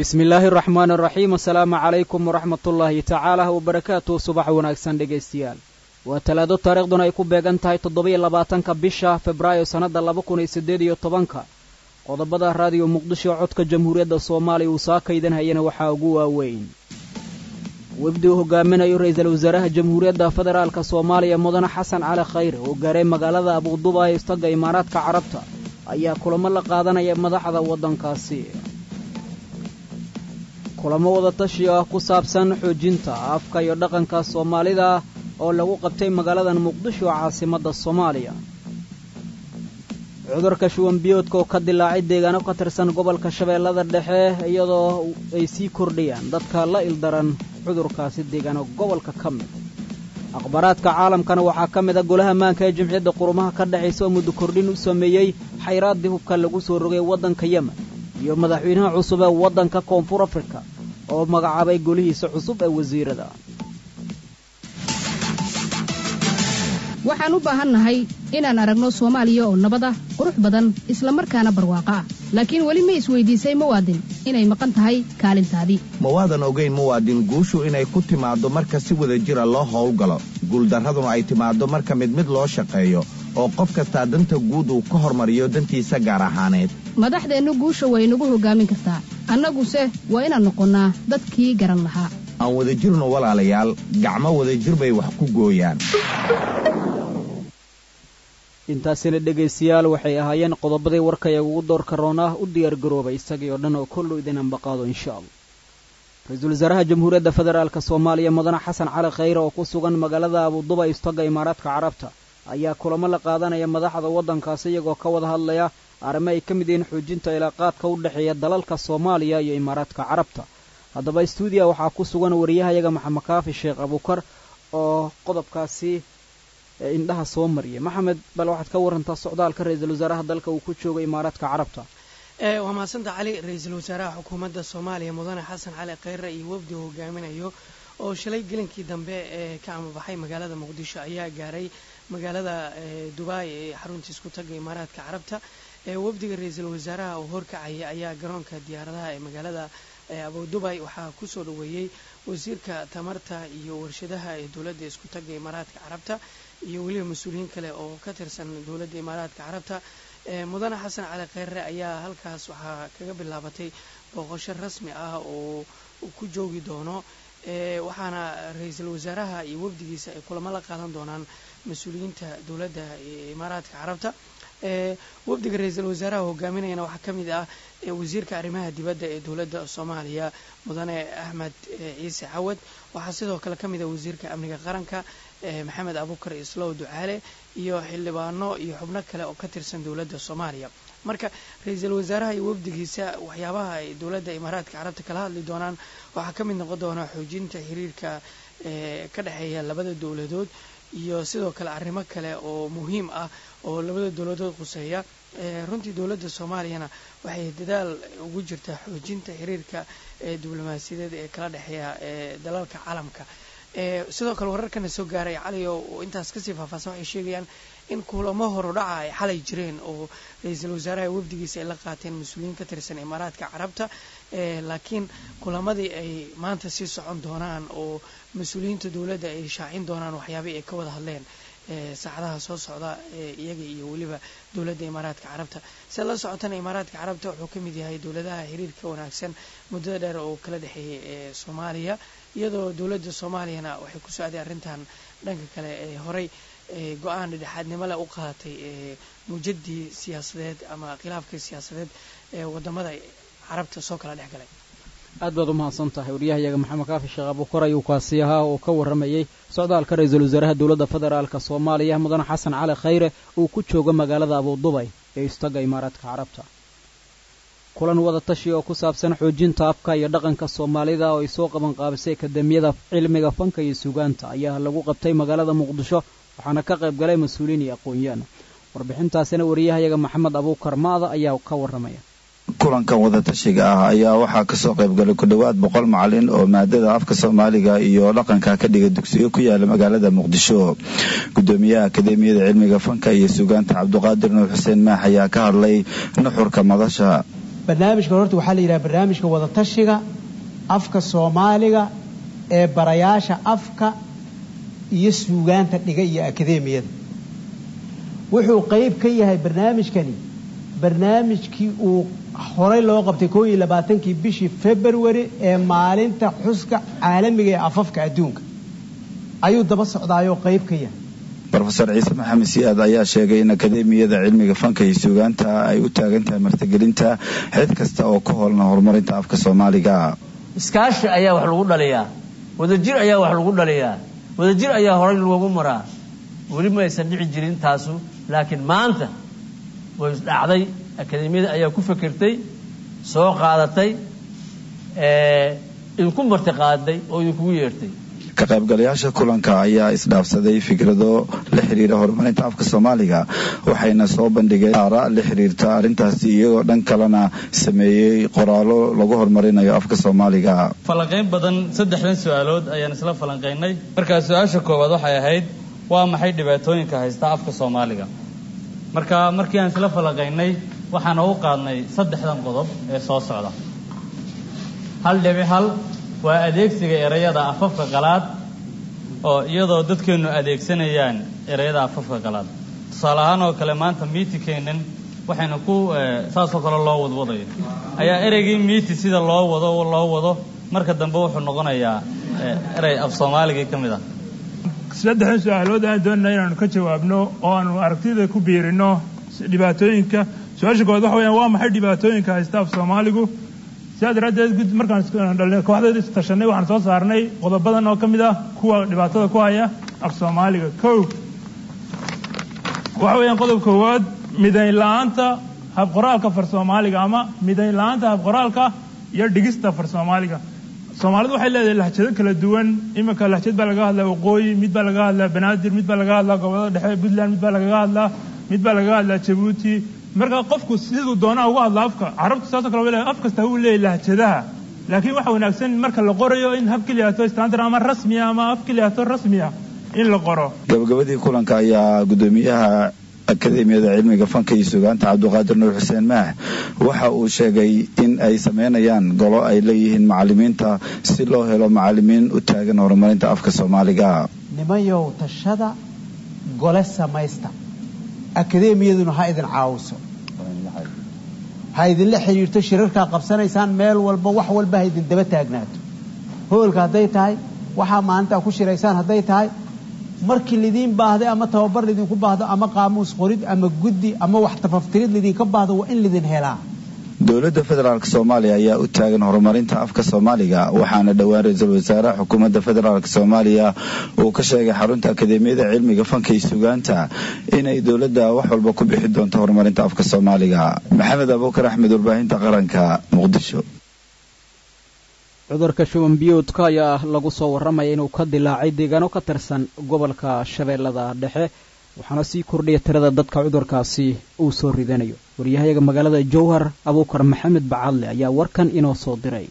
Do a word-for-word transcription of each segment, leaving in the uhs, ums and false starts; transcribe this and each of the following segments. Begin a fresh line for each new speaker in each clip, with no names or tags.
بسم الله الرحمن الرحيم السلام عليكم ورحمة الله تعالى وبركاته صباح وناكسان دقيستيال وتلادو تاريخ دون ايكو بيغان تاي تضبي اللباتانكا بيشا فبرايو سنة اللابكون ايسديديو طبانكا قضبدا راديو مقدشو عدك جمهورية الصومالي وساكا ايدان هاينا وحاقوا وين وابدو هقامنا يرئيز الوزراء جمهورية فدرالك الصومالي مدن حسن على خير وقارين مقالة أبو الضبا يستقى إماراتك عربتا أيها كلما لقادنا يمدحذا ودن كاسي كلما وضطشي قصابسان حجينتا أفكا يردقن كالصومالي دا أو لو قبتين مقالة مقدشو عاصمة الصوماليا cudurka shuwan biyoodka oo ka dilaacay deegaano ka tirsan gobolka Shabeellada Dhexe iyadoo ay sii kordhiyaan dadka la ildaran cudurkaasi deegaano gobolka kamid akhbaraadka caalamkana waxa kamid ah golaha maanka ee jimciyadda qurumaha ka dhaxaysa muddo kordhin u sameeyay xayraadii hubka lagu soo rogay wadanka Yemen iyo madaxweynaha cusub ee wadanka Koonfur Afrika oo magacaabay golihiisa cusub ee wasiirada
waxaan u baahannahay inaan aragno Soomaaliya oo nabad ah qurux badan isla markaana barwaaqo ah laakiin wali ma isweydiisay muwaadin inay maqan tahay kaalintaadii
muwaadin ogeyn muwaadin guushu inay ku timaado marka si wada jira loo howlgalo guuldaraduna ay timaado marka mid mid loo shaqeeyo oo qof kasta danta guud uu ka hormariyo dantiisa gaar ahaaneed
madaxdeenu guusha way nagu hogaamin kartaa annaguse waa inaan noqonnaa dadkii garan lahaa
aan wada jirno walaalayaal gacmo wada jir bay wax ku gooyaan
intaasina dhageystayaal waxay ahaayeen qodobadii warka ee ugu door karoona u diyaar garoobay isagii oo dhan oo kullu idin anbaqaado insha Allah Ra'iisul Wasaaraha Jamhuuriyadda Federaalka Soomaaliya Mudane Xasan Cali Khayre oo ku sugan magaalada Abu Dhabi istaga Imaaraadka Carabta ayaa kulamo la qaadanaya madaxda wadankaas iyagoo ka wada hadlaya arrimo ay ka mid yihiin xoojinta ilaaqaadka u dhaxeeya dalalka Soomaaliya iyo Imaaraadka Carabta haddaba stuudiga waxaa ku sugan wariyahayaga Maxamed Kaafi Sheekh Abukar oo qodobkaasi indhaha soo mariyay maxamed bal waxaad ka warantaa socdaalka ra'iisul wasaaraha dalka uu ku joogay Imaaraadka Carabta
ee waa maasanta cali ra'iisul wasaaraha xukuumadda Soomaaliya Mudane Xasan Cali Khayre iyo wafdi hogaaminayo oo shalay gelinkii dambe ee ka amabaxay magaalada Muqdisho ayaa gaaray magaalada Dubai ee xarunta isku taga Imaaraadka Carabta ee wafdiga ra'iisul wasaaraha oo horkacay ayaa garoonka diyaaradaha ee magaalada Abu Dhabi waxa ku soo dhaweeyay wasiirka tamarta iyo warshadaha ee dawladda isku taga Imaaraadka Carabta iyo waliba mas'uuliyiin kale oo ka tirsan dawladda Imaaraadka Carabta ee Mudane Xasan Cali Khayre ayaa halkaas waxa kaga bilaabatay booqasho rasmi ah oo ku joogi doono ee waxaana ra'iisul wasaaraha iyo wafdigiisa ay kulamo la qaadan doonaan mas'uuliyiinta dawladda Imaaraadka Carabta ee wafdiga ra'iisul wasaaraha hogaaminayna waxa kamid ah wasiirka arrimaha dibadda ee dawladda Soomaaliya Mudane Ahmed Ciise Cawad waxa sidoo kale kamid ah wasiirka amniga qaranka Maxamed Abukar Islow Ducaale iyo xildhibaano iyo xubno kale oo ka tirsan dawladda Soomaaliya marka ra'iisul wasaaraha iyo wafdigiisa waxyaabaha ay dawladda Imaaraadka Carabta kala hadli doonaan waxa kamid noqon doona xoojinta xiriirka ee ka dhaxeeya labada dawladood iyo sidoo kale arrimo kale oo muhiim ah oo labada dawladood quseeya ee runtii dawladda Soomaaliyana waxay dadaal ugu jirtaa xoojinta xiriirka ee diblomaasiyadeed ee kala dhaxeeya ee dalalka caalamka ee sidoo kale wararkana soo gaaray cali oo intaas ka sii faahfaahsan waxay sheegayaan in kulamo horodhaca ay xalay jireen oo ra'iisul wasaaraha wafdigiisa ay la qaateen mas'uuliyiin ka tirsan Imaaraadka Carabta ee laakiin kulamadii ay maanta sii socon doonaan oo mas'uuliyiinta dawladda ay shaacin doonaan waxyaabo ay ka wada hadleen ee saacadaha soo socda ee iyaga iyo waliba dawladda Imaaraadka Carabta sida la socotana Imaaraadka Carabta wuxuu ka mid yahay dawladaha xiriirka wanaagsan muddo dheer oo kala dhaxeeyay ee Soomaaliya iyadoo dawladda Soomaaliyana waxay ku soo aaday arrintan dhanka kale ee horay ee go'aan dhexaadnimo leh u qaadatay ee mujaddi siyaasadeed ama khilaafka siyaasadeed ee wadamada Carabta soo kala dhaxgalay
aad baad u mahadsantahay wariyahayaga Maxamed Kaafi Sheekh Abukar ayuu kaasi ahaa oo ka waramayay socdaalka ra'iisul wasaaraha dawladda federaalka Soomaaliya Mudane Xasan Cali Khayre uu ku joogo magaalada Abu Dhabi ee istaga Imaaraadka Carabta kulan wada tashi oo ku saabsan xoojinta afka iyo dhaqanka Soomaalida oo ay soo qaban qaabisay akademiyada cilmiga fanka iyo suugaanta ayaa lagu qabtay magaalada Muqdisho waxaana ka qayb galay mas'uuliyiin iyo aqoon-yahan warbixintaasina wariyahayaga Maxamed Abukar Maada ayaa ka waramaya
kulankan wada tashiga ah ayaa waxaa ka soo qayb galay ku dhawaad boqol macallin oo maadada afka Soomaaliga iyo dhaqanka ka dhiga dugsiga ku yaala magaalada Muqdisho gudoomiyaha akademiyada cilmiga fanka iyo suugaanta Cabduqaadir Nuur Xuseen Maax ayaa ka hadlay nuxurka madasha
barnaamijka horta waxaa la yidhaha barnaamijka wadatashiga afka soomaaliga ee barayaasha afka iyo suugaanta dhiga iyo akadeemiyada wuxuu qayb ka yahay barnaamijkani barnaamijkii uu horey loo qabtay koo iyo labaatankii bishii February ee maalinta xuska caalamiga ee afafka adduunka ayuu daba socdaayoo qayb ka yahay
Professor Ciise Maxamed Siyaad ayaa sheegay in akadeemiyada cilmiga fanka iyo suugaanta ay u taagan tahay martigelinta cid kasta oo ka howlna horumarinta afka Soomaaliga.
Iskaashi ayaa wax lagu dhaliyaa, wadajir ayaa wax lagu dhaliyaa, wadajir ayaa horay loogu maraa. Weli ma aysan dhici jirin taasu, laakiin maanta way dhacday. Akadeemiyada ayaa ku fikirtay, soo qaadatay, ee in ku martiqaaday oo idinku yeertay.
Ka qaybgalayaasha kulanka ayaa isdhaafsaday fikrado la xiriira horumarinta afka Soomaaliga waxayna soo bandhigeen aaraa la xiriirta arrintaasi iyagoo dhan kalena sameeyay qoraallo lagu horumarinayo afka Soomaaliga.
Falanqeyn badan saddexdan su'aalood ayaan isla falanqeynay. Marka su'aasha koowaad waxay ahayd waa maxay dhibaatooyinka haysta afka Soomaaliga. Marka markii aan isla falanqeynay waxaan u qaadnay saddexdan qodob ee soo socda. Hal dhibic hal waa adeegsiga erayada afafka qalaad oo iyadoo dadkeenu adeegsanayaan erayada afafka qalaad. Tusaale ahaan oo kale maanta miitikeenan waxayna ku saas oo kale loo wadwadayo ayaa ereygii miiti sida loo wado loo wado marka dambe wuxuu noqonayaa eray af Soomaaliga ka mid ah.
Saddexdan su'aalood aan doonayna inaan ka jawaabno oo aan aragtida ku biirino dhibaatooyinka. Su'aasha koowaad waxa weeyaan waa maxay dhibaatooyinka haysta af Soomaaligu? Sidaad markaan kooxda tashanay waxaan soo saarnay qodobadan oo ka mid ah kuwa dhibaatada ku haya af Soomaaliga. Kow waxa weeyaan qodob koowaad midayn la'aanta hab qoraalka far Soomaaliga ama midayn la'aanta hab qoraalka iyo dhigista far Soomaaliga. Soomaalidu waxay leedahay lahjado kala duwan. Iminka lahjad baa laga hadlaa Waqooyi, mid baa laga hadlaa Banaadir, mid baa laga hadlaa gobolada dhexe Puntland, mid baa laga hadlaa mid baa laga hadlaa Djibouti. marka qofku sidoo doonaa uga hadla afka carabtu saas kale walaal af kasta uu leeyahay lahjadaha laakiin waxa wanaagsan marka la qorayo in hab kaliya standard ama rasmi ama af kaliya rasmi in la qoro.
gabagabadii kulanka ayaa gudoomiyaha akadeemiyada cilmiga fanka iyo suugaanta Cabdiqaadir Nuur Xuseen Maax waxa uu sheegay in ay sameynayaan golo ay leeyihiin macallimiinta si loo helo macallimiin u taagan horumarinta afka Soomaaliga.
nimayow tashada gole samaysta akadeemiyaduna ha idin caawiso ha idin la xiriirto shirarka qabsanaysaan meel walba wax walba ha idin daba taagnaato hoolka haday tahay waxa maanta ku shiraysaan haday tahay markii lidin baahday ama tababar lidin ku baahdo ama qaamuus qorid ama guddi ama wax tafaftirid lidin ka baahdo waa in lidin helaa.
dowladda federaalka Soomaaliya ayaa u taagan horumarinta afka Soomaaliga waxaana dhawaan ra'iisul wasaaraha xukuumadda federaalka Soomaaliya uu ka sheegay xarunta akadeemiyada cilmiga fanka iyo suugaanta inay dowladda wax walba ku bixi doonto horumarinta afka Soomaaliga. Maxamed Abuukar Axmed, warbaahinta qaranka, Muqdisho.
cudurka shuban biyoodka ayaa lagu soo waramay inuu ka dilaacay deegaano ka tirsan gobolka Shabeellada Dhexe waxaana sii kordhiyay tirada dadka cudurkaasi uu soo ridanayo. wariyahayaga magaalada Jowhar Abuukar Maxamed Bacadle ayaa warkan inoo soo diray.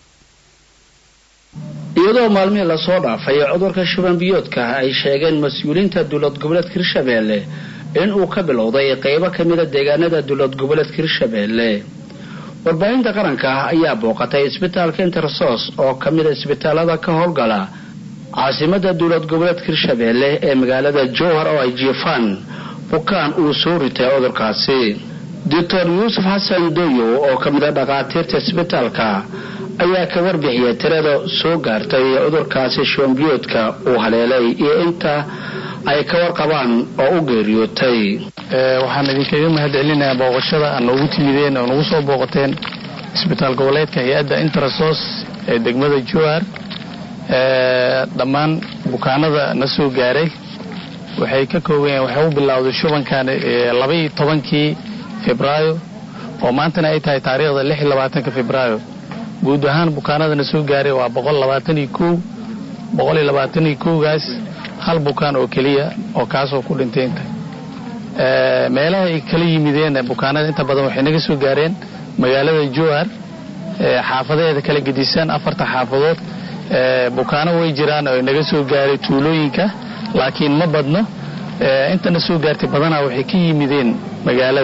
iyadoo maalmihii la soo dhaafay cudurka shuban biyoodka ay sheegeen mas'uuliyiinta dowlad goboleedka Hirshabeelle in uu ka bilowday qaybo ka mid ah deegaanada dowlad goboleedka Hirshabeelle. warbaahinta qaranka ayaa booqatay isbitaalka Intersos oo ka mid ah isbitaalada ka howlgala caasimada dowlad goboleedka Hirshabeelle ee magaalada Jowhar oo ay jiifaan bukaan uu soo ritay cudurkaasi. Doctor Yusuf Hassan Doyo oo ka mid ah dhaqaatiirta isbitaalka ayaa ka warbixiyay tirada soo gaartay cudurkaasi shuban biyoodka uu haleelay iyo inta ay ka warqabaan oo u geeriyootay.
waxaan idinkaga mahadcelinayaa booqashada aan ugu timideen oo nagu soo booqateen isbitaal goboleedka hay'adda Intersos ee degmada Jowhar. dhammaan bukaanada na soo gaaray waxay ka koobayeen waxa uu bilowday shubankan laba iyo tobankii Febraayo oo maantana ay tahay taariikhda lix iyo labaatanka Febraayo. guud ahaan bukaanada na soo gaaray waa boqol labaatan iyo kow boqol iyo labaatan iyo kow gaas hal bukaan oo kaliya oo kaas oo ku dhintay inta ee meelaha ay kala yimideen bukaanada inta badan waxay naga soo gaareen magaalada Jowhar ee xaafadeeda kala gedisan afarta xaafadood ee bukaano way jiraan oo naga soo gaaray tuulooyinka laakiin ma badno ee inta na soo gaartay badanaa waxay ka yimideen magaalada.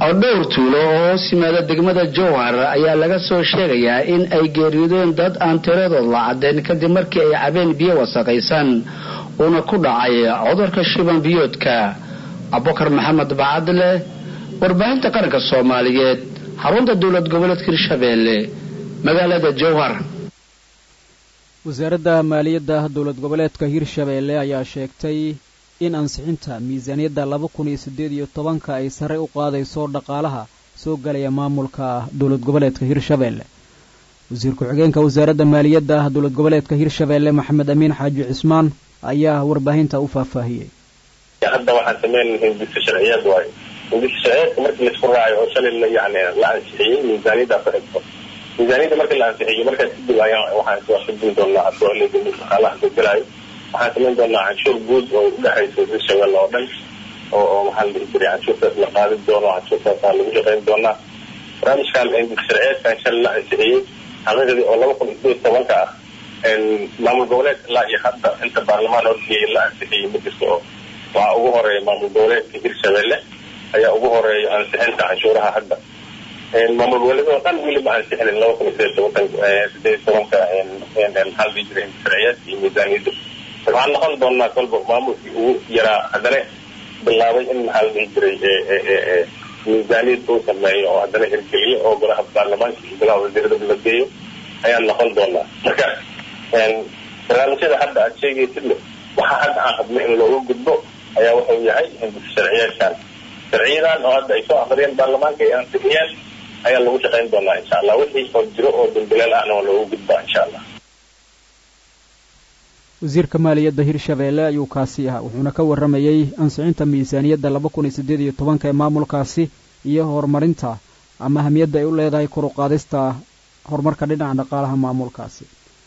oo dhowr tuulo oo hoos yimaada degmada jowhar ayaa laga soo sheegayaa in ay geeriyoodeen dad aan tiradood la caddayn kadib markii ay cabeen biyo wasaqaysan uuna ku dhacay cudurka shuban biyoodka. abubakar maxamed bacadle, warbaahinta qaranka Soomaaliyeed, xarunta dowlad goboleedka Hirshabeelle, magaalada Jowhar.
wasaaradda maaliyadda dowlad goboleedka Hirshabeelle ayaa sheegtay in ansixinta miisaaniyadda laba kun iyo siddeed iyo tobanka ay sare u qaadayso dhaqaalaha soo galaya maamulka dowlad goboleedka Hirshabeelle. wasiir ku-xigeenka wasaaradda maaliyadda dowlad goboleedka Hirshabeelle Maxamed Amiin Xaaji Cismaan ayaa warbaahinta u faahfaahiyay.
hadda waxaan sameeyay hindisa sharciyeed waay hindisa sharciyeed markii la isku raacay oo shalay la yaani la ansixiyay miisaaniyadda fadhiso miisaaniyadda markii la ansixiyay markaa sidii ayaan waxaan soo xidhin doonaa asooleeda dhaqaalaha ka galay waxaan sameyn doonaa canshuur guud oo u dhaxaysa Hirshabeelle oo dhan oo oo maxaa la diray canshuurtaas la qaadi doono canshuurtaas lagu shaqeyn doonaa barnaamijkan hindisa sharciyeedkan shalay la ansixiyay xaqiiqdii oo laba kun iyo siddeed iyo tobanka ah in maamul goboleed ilaa iyo hadda inta baarlamaan oo la ansixiyay midkiisa oo waa ugu horeeya maamul goboleedka Hirshabeelle ayaa ugu horeeya ansixinta canshuuraha hadda een maamul goboleedka dhan weli ma ansixin laba kun iyo siddeed iyo tobanka een hal dijirin sharciyeed iyo miisaaniyadda waxaan noqon doonaa kolba maamulkii ugu yaraa haddana bilaabay in maxaa la dhihi jiray ee miisaaniyad uu sameeyo oo haddana hirgeliyo oo golaha baarlamaanka iyo golaha wasiirada la geeyo ayaan noqon doonaa marka een barnaamijyada hadda aad sheegaysid waxa hadda aan qabno in loogu gudbo ayaa wuxuu yahay hindisa sharciyeedkan sharciyadan oo hadda ay soo akhriyeen baarlamaanka ay ansixiyeen ayaa lagu shaqeyn doonaa insha Allah wixii oo jiro oo dambileel ahna loogu gudbaa insha Allah.
wasiirka maaliyadda Hirshabeelle ayuu kaasi ahaa wuxuuna ka waramayay ansixinta miisaaniyadda laba kun iyo siddeed iyo tobanka ee maamulkaasi iyo horumarinta ama ahamiyadda ay u leedahay kor u qaadista horumarka dhinaca dhaqaalaha maamulkaasi.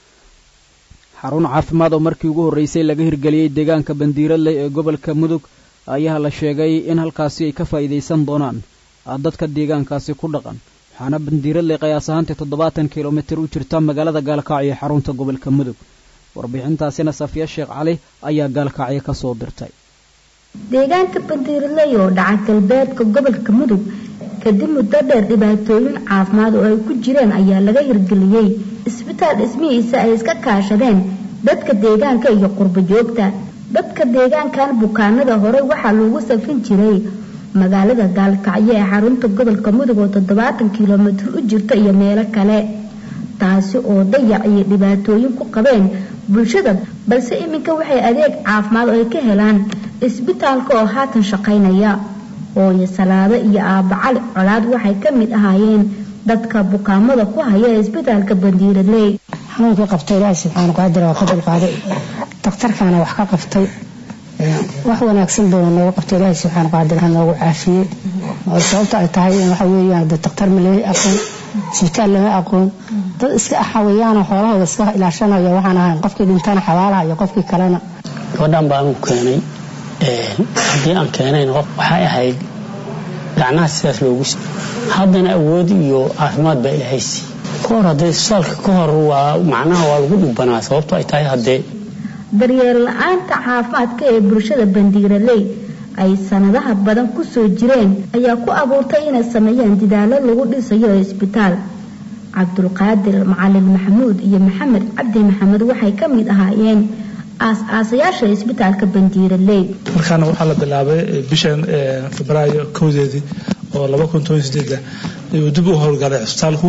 xarun caafimaad oo markii ugu horeysay laga hirgeliyay deegaanka Bandiirale ee gobolka Mudug ayaa la sheegay in halkaasi ay ka faa'iideysan doonaan dadka deegaankaasi ku dhaqan waxaana Bandiirale qiyaas ahaan toddobaatan kiiloomitir u jirta magaalada Gaalkacyo ee xarunta gobolka Mudug. warbixintaasina Safiya Sheekh Cali ayaa Gaalkacyo ka soo dirtay.
deegaanka Bandiirale oo dhaca galbeedka gobolka Mudug kadib muddo dheer dhibaatooyin caafimaad oo ay ku jireen ayaa laga hirgeliyay isbitaal dhismihiisa ay iska kaashadeen dadka deegaanka iyo qurbo joogta. dadka deegaankan bukaanada hore waxaa lagu safin jiray magaalada Gaalkacyo ee xarunta gobolka Mudug oo toddobaatan kiiloomitir u jirta iyo meelo kale taasi oo dayac iyo dhibaatooyin ku qabeen bulshada balse iminka waxay adeeg caafimaad oo ay ka helaan isbitaalka oo haatan shaqaynaya. hooyo Salaado iyo Aaba Cali Colaad waxay ka mid ahaayeen dadka bukaamada ku haya isbitaalka Bandiirale.
xanuunka qabtay Ilaahay subxaanahu wa ta'aala waa qadar qaaday daktarkana wax ka qabtay wax wanaagsan buu noogu qabtay Ilaahay subxaanahu wa ta'aala noogu caafiyay oo sababta ay tahay in waxa weeyaan daktar ma leeyahay aqoon isbitaal lama aqoon dad iska xawayaan xoolahooda iska ilaashanaya waxaan ahayn qofkii dhintana xawaalaha iyo qofkii kalena
gabadhan baan u keenay haddii aan keenayna waxay ahayd gacnaha sidaas loogu haddana awood iyo caafimaad baa ilaahay siiyey kahor haddee isbitaalka ka hor waa macnaha waa lagu dhibbanaa sababto ay tahay haddee
daryeel la-aanta caafimaadka ee bulshada Bandiirale ay sanadaha badan ku soo jireen ayaa ku abuurtay inay sameeyaan dadaalo lagu dhisayo isbitaal. Cabdulqaadir Macalin Maxamuud iyo Maxamed Cabdi Maxamed waxay ka mid ahaayeen aas-aasayaasha isbitaalka Bandiirale.
markaana waxaa la bilaabay bishan Febraayo kowdeedii oo laba kun iyo siddeed ayuu dib u howlgalay isbitaalku.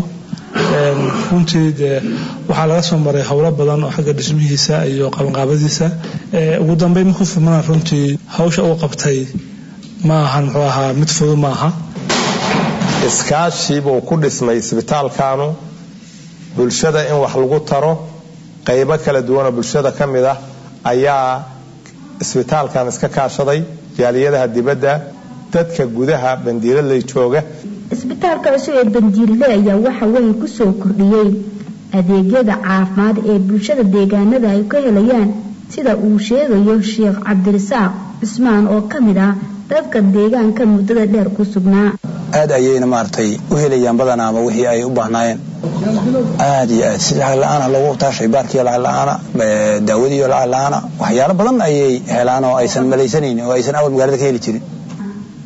runtii waxaa laga soo maray howlo badan oo xagga dhismihiisa iyo qabanqaabadiisa ugu dambeyn markuu furmana runtii hawsha uu qabtay ma ahan muxuu ahaa mid fudud ma aha.
iskaashi buu ku dhismay isbitaalkaanu bulshada in wax lagu taro qaybo kala duwan oo bulshada ka mid ah ayaa isbitaalkan iska kaashaday jaaliyadaha dibadda dadka gudaha Bandiirale jooga.
isbitaalka cusub ee Bandiirale ayaa waxa weyn ku soo kordhiyay adeegyada caafimaad ee bulshada deegaanada ay ka helayaan sida uu sheegayo Sheekh Cabdirasaaq Cismaan oo ka mid ah dadka deegaanka muddada dheer ku sugnaa.
aad ayayna maartay u helayaan badan ama wixii ay u baahnaayeen aad iyo aad si lacag la'aan lagu taashay baarkiyo lacag la'aan daawadiyo lacag la'aan waxyaalo badan ayay helaan oo aysan malaysaneen oo aysan awal magaalada ka heli jirin.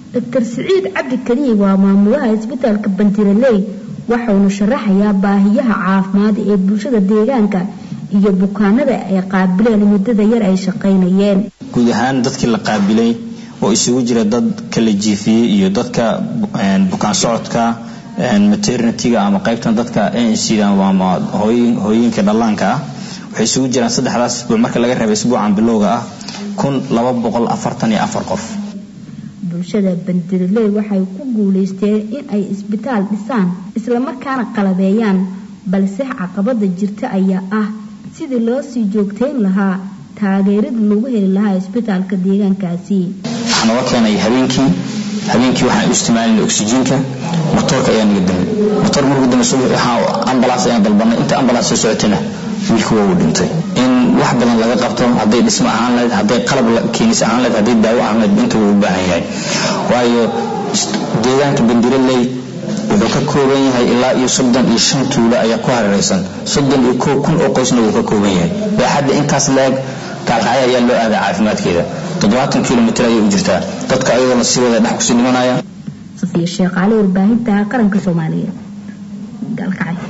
doctor Siciid Cabdi Kariye waa maamulaha isbitaalka Bandiraley waxaanu sharaxayaa baahiyaha caafimaad ee bulshada deegaanka iyo bukaanada ay qaabileen muddada yar ay shaqaynayeen.
guud ahaan dadkii la qaabilay oo isugu jira dad kala jiifiyay iyo dadka bukaan socodka maternity-ga ama qaybtan dadka N C da ama hooyinka dhallaanka ah waxay isugu jiraan saddexdaas isbuuc marka laga reebo isbuucan bilowga ah kun laba boqol afartan iyo afar qof.
bulshada Bandiraley waxay ku guuleysteen in ay isbitaal dhisaan isla markaana qalabeeyaan balse caqabada jirta ayaa ah sidii loo sii joogteyn lahaa taageerada lagu heli lahaa isbitaalka deegaankaasi.
waxaan uga keenay habeenkii habeenkii waxaan u isticmaalnay oksijiinka motorka ayaa naga damay motor markuu damay waxa ambulance ayaan dalbanay inta ambulance soo socotayna wiilku wuu dhintay. in wax badan laga qabto hadday dhismo ahaan lahayd hadday qalab keenis ahaan lahayd hadday daawo ahaan lahayd inta wuu u baahan yahay waayo deegaanka Bandiraley wuxuu ka kooban yahay ilaa iyo soddon iyo shan tuulo ayaa ku hareeraysan soddon iyo kow kun oo qoysna wuu ka kooban yahay baaxadda intaas leeg kaalkacyo ayaa loo aaday caafimaadkeeda toddobaatan kilomitir ayay u jirtaa dadka ayagoo la sii wada dhex kusii dhimanaya.
Safiya Sheekh Cali warbaahinta qaranka Soomaaliya Galkacyo.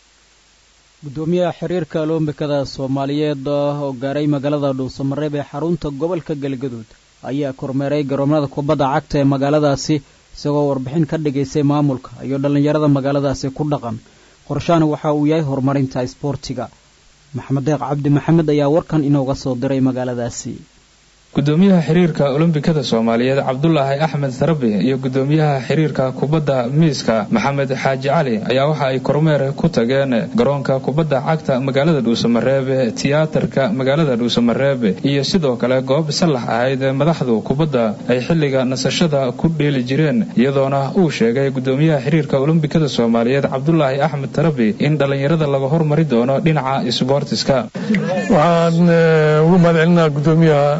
gudoomiyaha xiriirka olombikada Soomaaliyeed oo gaaray magaalada Dhuusamareeb ee xarunta gobolka Galgaduud ayaa kormeeray garoomada kubadda cagta ee magaaladaasi isagoo warbixin ka dhigaysay maamulka iyo dhalinyarada magaaladaasi ku dhaqan qorshaana waxa uu yahay horumarinta isboortiga. maxamed deeq cabdi maxamed ayaa warkan inooga soo diray magaaladaasi.
gudoomiyaha xiriirka olombikada Soomaaliyeed Cabdullaahi Axmed Sarabi iyo gudoomiyaha xiriirka kubadda miiska Maxamed Xaaji Cali ayaa waxa ay kormeer ku tageen garoonka kubadda cagta magaalada Dhuusamareeb tiyaatarka magaalada Dhuusamareeb iyo sidoo kale goob salax ahayd madaxdu kubadda ay xilliga nasashada ku dheeli jireen iyadoona uu sheegay gudoomiyaha xiriirka olombikada Soomaaliyeed Cabdullaahi Axmed Sarabi in dhalinyarada laga hormari doono dhinaca isboortiska.
waxaan ugu mahadcelinayaa gudoomiyaha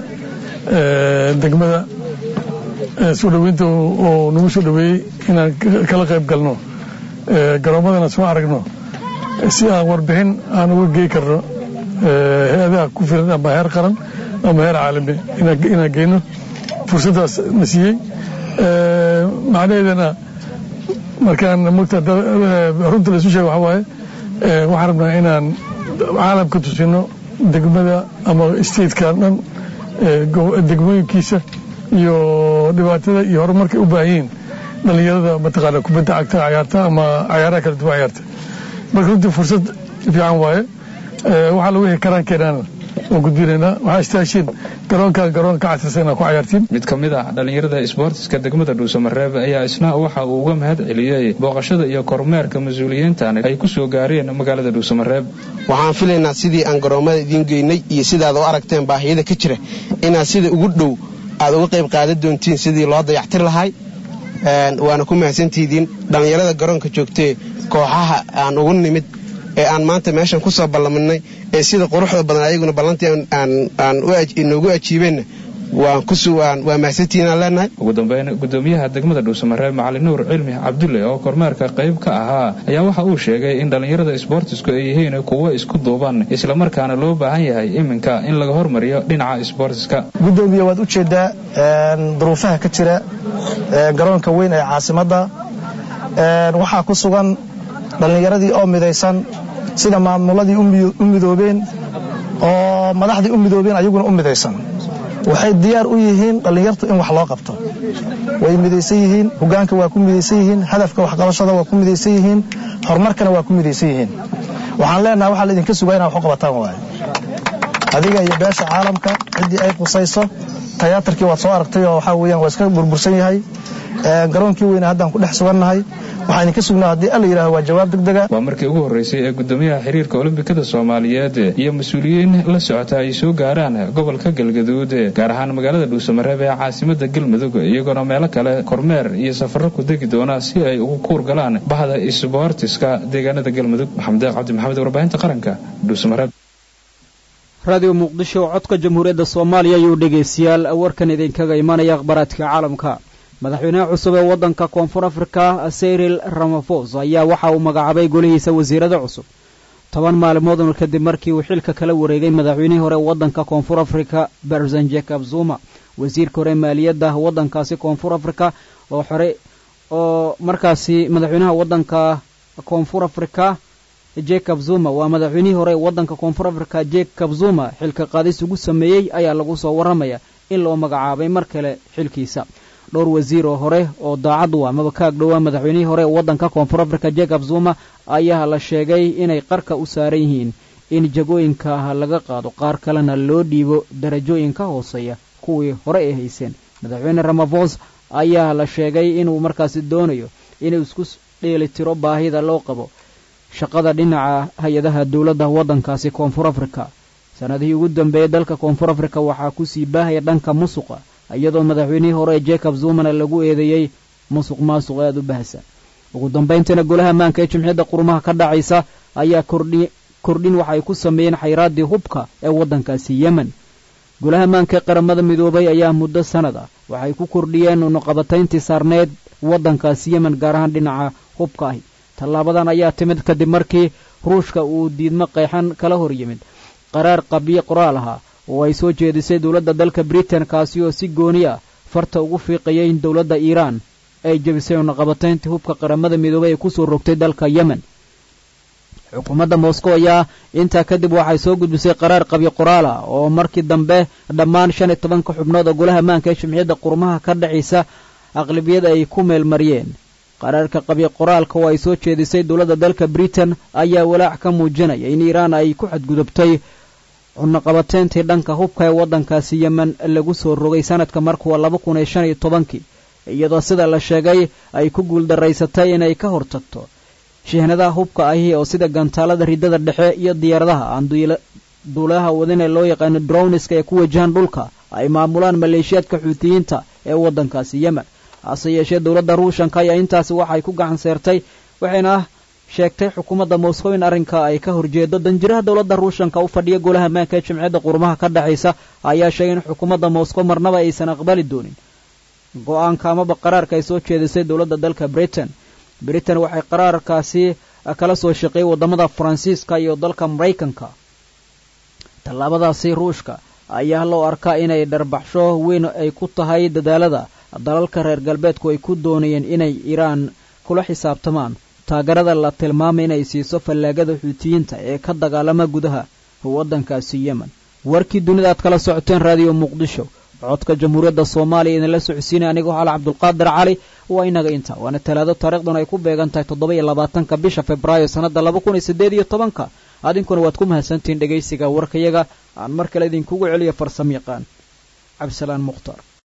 degmada soo dhaweynta oo nagu soo dhaweeyey inaan kala qayb galno garoomadana soo aragno si aan warbixin aan uga gey karno hay-adaha ku filan ama heer qaran ama heer caalami inaan geyno fursaddaas na siiyey macnaheedana markaan mogta runta laisu sheega waxaa waaye waxaan rabnaa inaan caalamka tusino degmada ama statekan dhan degmooyinkiisa iyo dhibaatada iyo horumarka u baahan yihiin dhalinyarada mataqaana kubadda cagta cayaarta ama cayaaraha kala duwan cayaarta marka runtii fursad fiican waaye waxaa lagu heli karaan keenaana oo gudbinaynaa waxaa istaashiin garoonka garoon ka casirsan inaa ku cayaartiin.
mid ka mid ah dhalinyarada isboortiska degmada Dhuusamareeb ayaa isna waxa uu uga mahad celiyay booqashada iyo kormeerka mas'uuliyiintan ay ku soo gaareen magaalada Dhuusamareeb.
waxaan filaynaa sidii aan garoomada idin geynay iyo sidaad u aragteen baahiyada ka jira inaad sida ugu dhow aad uga qayb qaadan doontiin sidii loo dayactir lahay waana ku mahadsantihiin dhalinyarada garoonka joogtay kooxaha aan ugu nimid ee aan maanta meeshan ku soo ballaminay ee sida quruxda badan ayaguna ballantii aan aan u inoogu ajiibeen waan ku suwaan waa mahadsantihiin leenahay.
ugu dambeyn gudoomiyaha degmada Dhuusamareeb Macalin Nuur Cilmi Cabdulle oo kormeerka qayb ka ahaa ayaa waxa uu sheegay in dhalinyarada isboortisku ay yihiin kuwo isku duuban isla markaana loo baahan yahay iminka in laga hormariyo dhinaca isboortiska.
gudoomiyaha waad u jeedaa duruufaha ka jira garoonka weyn ee caasimadda waxaa ku sugan dhalinyaradii oo midaysan sida maamuladii u midoobeen oo madaxdii u midoobeen ayaguna u midaysan waxay diyaar u yihiin dhalinyartu in wax loo qabto way midaysan yihiin hogaanka waa ku midaysan yihiin hadafka waxqabashada waa ku midaysan yihiin horumarkana waa ku midaysan yihiin waxaan leenahay waxaa laydinka sugaa inaad wax u qabataan waaye adiga iyo beesha caalamka ciddii ay qusayso tiyaatarkii waad soo aragtay oo waxaa weeyaan waa iska burbursan yahay garoonkii weyna haddaan ku dhex sugannahay waxaan idinka sugnaa haddii alla yidhaaho waa jawaab degdega.
waa markii ugu horreysay ee gudoomiyaha xiriirka olombikada Soomaaliyeed iyo mas'uuliyiin la socota ay soo gaaraan gobolka Galgaduud gaar ahaan magaalada Dhuusamareeb ee caasimadda Galmudug iyagoona meelo kale kormeer iyo safarro ku degi doona si ay ugu kuur galaan bahda isboortiska deegaanada Galmudug. maxamed cabdi maxamed warbaahinta qaranka Dhuusamareeb.
radio muqdisho codka jamhuuriyadda Soomaaliya iyo dhageystayaal warkan idinkaga imanaya akhbaraadka caalamka. madaxweynaha cusub ee waddanka Koonfur Afrika Cyril Ramaphosa ayaa waxa uu magacaabay golihiisa wasiirada cusub toban maalmood kadib markii uu xilka kala wareegay madaxweynihii hore waddanka Koonfur Afrika Barzan Jacob Zuma. wasiirka hore maaliyadda waddankaasi Koonfur Afrika oo xore oo markaasi madaxweynaha waddanka koonfur afrika jacob zuma waa madaxweynihii hore ee waddanka koonfur afrika jacob zuma xilka qaadis ugu sameeyey ayaa lagu soo warramaya in loo magacaabay mar kale xilkiisa dhowr wasiir oo hore oo daacad u ah amaba ka agdhowaa madaxweynihii hore ee waddanka koonfur afrika jacob zuma ayaa la sheegay inay qarka u saaran yihiin in jagooyinka laga qaado qaar kalena loo dhiibo darajooyinka hooseeya kuwii hore ay hayseen madaxweyne ramaphosa ayaa la sheegay inuu markaasi doonayo inuu isku dheeli tiro baahida loo qabo shaqada dhinaca hay-adaha dowladda waddankaasi koonfur afrika sanadihii ugu dambeeyey dalka koonfur afrika waxaa kusii baahaya dhanka musuqa iyadoo madaxweynihii hore ee jacob zumana lagu eedeeyey musuq maasuq aad u baahsan ugu dambayntiina golaha ammaanka ee jimciyadda qurumaha ka dhacaysa ayaa kordhi kordhin waxay ku sameeyeen xayraaddii hubka ee waddankaasi yemen golaha ammaanka ee qaramada midoobay ayaa muddo sanad ah waxay ku kordhiyeen unuqabatayntii saarneed waddankaasi yemen gaar ahaan dhinaca hubka ahi tallaabadan ayaa timid kadib markii ruushka uu diidmo qeexan kala hor yimid qaraar qabyo qoraal ahaa oo ay soo jeedisay dowladda dalka britain kaasi oo si gooni ah farta ugu fiiqayay in dowladda iiraan ay jebisay unuqabatayntii hubka qaramada midoobay ee ku soo rogtay dalka yemen xukuumadda moscow ayaa intaa kadib waxay soo gudbisay qaraar qabyo qoraal ah oo markii dambe dhammaan shan iyo tobanka xubnood oo golaha ammaanka ee jimciyadda qurumaha ka dhacaysa aqlabiyada ay ku meel mariyeen qaraarka qabyo qoraalka oo ay soo jeedisay dowladda dalka britain ayaa walaac ka muujinaya in iiraan ay ku xadgudubtay cunaqabateyntii dhanka hubka ee waddankaasi yemen lagu soo rogay sanadka markuwa laba kun iyo shan iyo tobankii iyadoo sida la sheegay ay ku guuldaraysatay inay ka hortagto shihnadaha hubka ahi oo sida gantaalada ridada dhexe iyo diyaaradaha aan duulaha wadin ee loo yaqaano drowniska ee ku wajahan dhulka ay maamulaan maleeshiyaadka xuutiyiinta ee waddankaasi yemen hase yeeshee dowladda ruushanka ayaa intaasi waxay ku gacan seertay waxayna sheegtay xukuumadda moscow in arrinka ay ka horjeedo danjiraha dowladda ruushanka u fadhiya golaha ammaanka ee jimciyadda qurumaha ka dhexaysa ayaa sheegay in xukuumadda moscow marnaba aysan aqbali doonin go-aanka amaba qaraarka ay soo jeedisay dowladda dalka britain britain waxay qaraarkaasi kala soo shaqeeyey waddamada faransiiska iyo dalka maraykanka tallaabadaasi ruushka ayaa loo arkaa inay dharbaxsho weyn ay ku tahay dadaalada dalalka reer galbeedku ay ku doonayeen inay iiraan kula xisaabtamaan taageerada la tilmaamay inay siiso fallaagada xuutiyiinta ee ka dagaalama gudaha waddankaasi yemen warkii dunida aad kala socoteen raadiyo muqdisho codka jamhuuriyadda soomaaliya idinla socodsiinay anigoo cali cabdulqaadir cali waa inaga inta waana talaado taariikhduna ay ku beegan tahay toddoba iyo labaatanka bisha februaayo sannadda laba kun iyo siddeed iyo tobanka adinkuna waad ku mahadsantihiin dhegaysiga warkayaga aan mar kale idinkugu celiyo farsamo yaqaan cabdisalaan mukhtaar